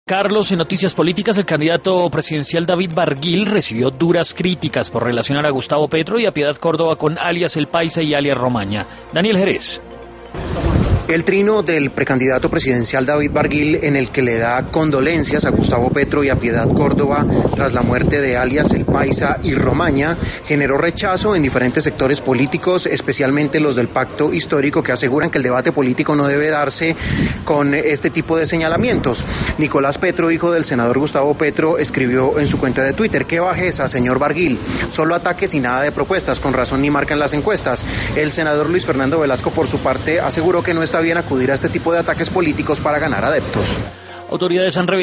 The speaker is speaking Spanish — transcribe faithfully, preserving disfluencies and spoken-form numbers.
Carlos, en Noticias Políticas, el candidato presidencial David Barguil recibió duras críticas por relacionar a Gustavo Petro y a Piedad Córdoba con alias El Paisa y alias Romaña. Daniel Jerez. El trino del precandidato presidencial David Barguil, en el que le da condolencias a Gustavo Petro y a Piedad Córdoba tras la muerte de alias El Paisa y Romaña, generó rechazo en diferentes sectores políticos, especialmente los del pacto histórico, que aseguran que el debate político no debe darse con este tipo de señalamientos. Nicolás Petro, hijo del senador Gustavo Petro, escribió en su cuenta de Twitter: "Qué bajeza, señor Barguil, solo ataques y nada de propuestas, con razón ni marcan las encuestas". El senador Luis Fernando Velasco, por su parte, aseguró que no está bien acudir a este tipo de ataques políticos para ganar adeptos. Autoridades han revelado